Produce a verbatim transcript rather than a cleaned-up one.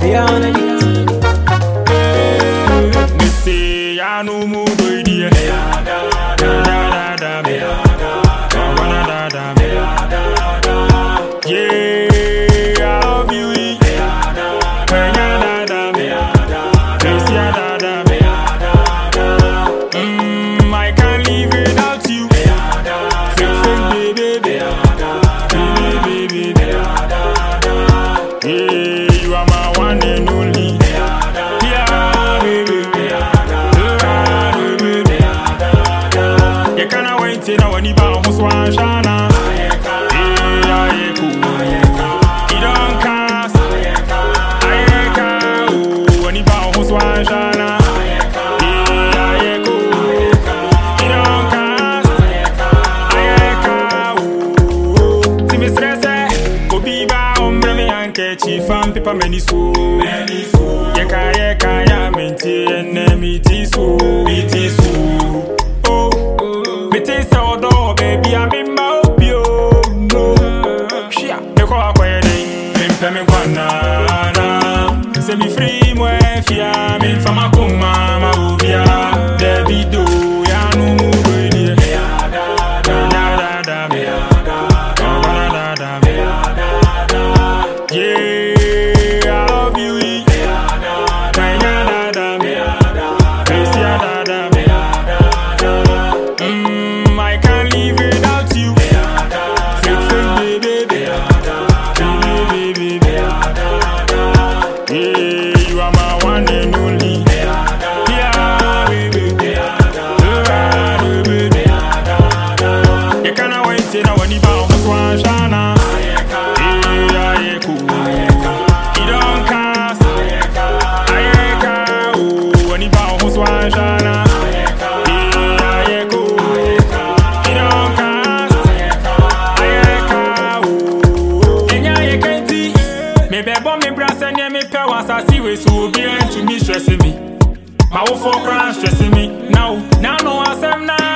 Me say I no more do idea. Da da da me da da me yeah I love you da da da me Tracy da da me mm I can't live without you fake fake baby baby baby baby yeah you are my one and only yeah baby you can't wait till now when you bow who's one shana Chifam pipa many so many so yeka yeka ya menti ene miti so miti so oh miti say odo baby I be my opio no shia me ko akoye den me pɛ me kwana na se mi free mo afia me fama kuma ma obia baby do ya no mu do ni da da da da me da da da me yeah so be to me stressing me. My whole for crying stressing me. Now, now no I am now.